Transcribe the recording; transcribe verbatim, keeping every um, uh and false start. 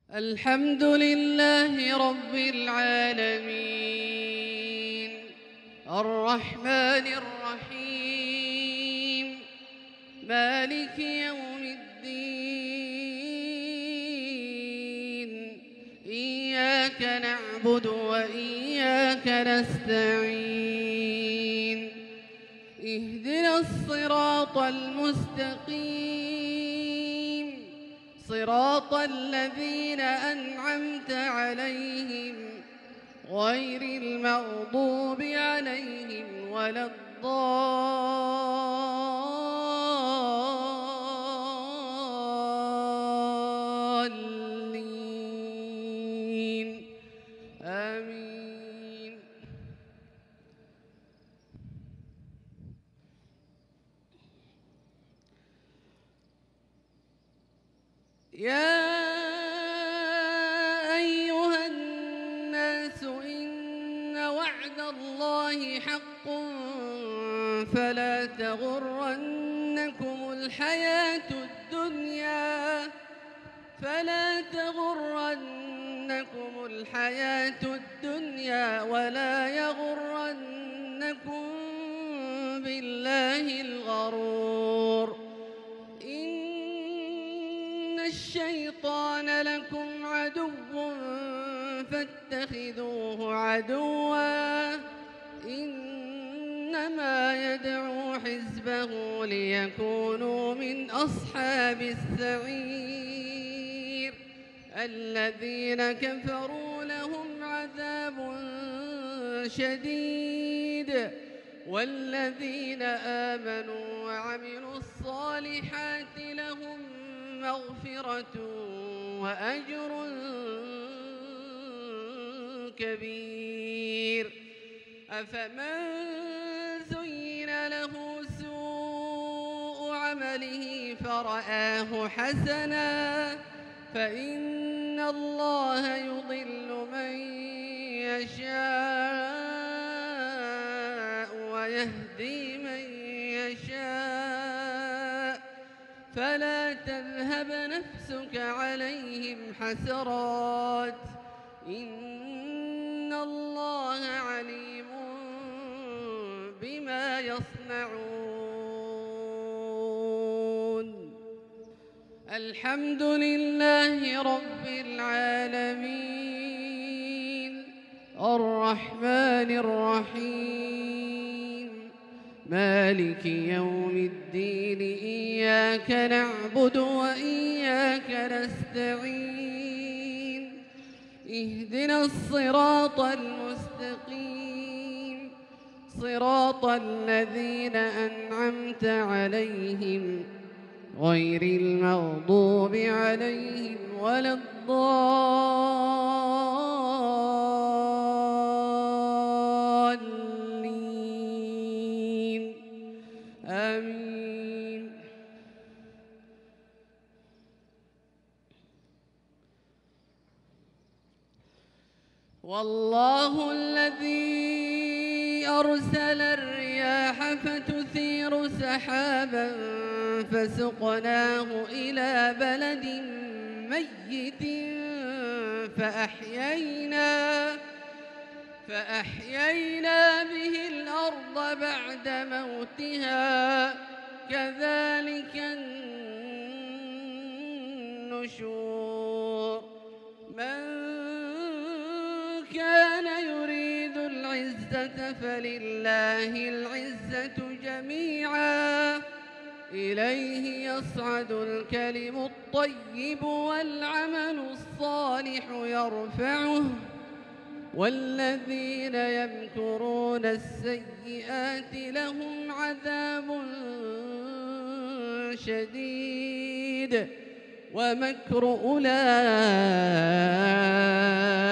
الحمد لله رب العالمين الرحمن الرحيم مالك يوم الدين إياك نعبد وإياك نستعين اهدنا الصراط المستقيم صراط الذين أنعمت عليهم غير المغضوب عليهم ولا الضالين آمين. يا أيها الناس إن وعد الله حق فلا تغرنكم الحياة الدنيا فلا تغرنكم الحياة الدنيا ولا يغرنكم بالله الغرور. الشيطان لكم عدو فاتخذوه عدوا إنما يدعو حزبه ليكونوا من أصحاب السعير. الذين كفروا لهم عذاب شديد والذين آمنوا وعملوا الصالحات لهم مغفرة وأجر كبير. أفمن زين له سوء عمله فرآه حسنا فإن الله يضل من يشاء ويهدي من يشاء فلا تذهب نفسك عليهم حسرات إن الله عليم بما يصنعون. الحمد لله رب العالمين الرحمن الرحيم مالك يوم الدين إياك نعبد وإياك نستعين اهدنا الصراط المستقيم صراط الذين أنعمت عليهم غير المغضوب عليهم ولا الضالين آمين. والله الذي أرسل الرياح فتثير سحابا فسقناه إلى بلد ميت فأحيينا فأحيينا به الأرض بعد موتها كذلك النشور. من كان يريد العزة فلله العزة جميعا إليه يصعد الكلم الطيب والعمل الصالح يرفعه والذين يمكرون السيئات لهم عذاب شديد ومكر أولئك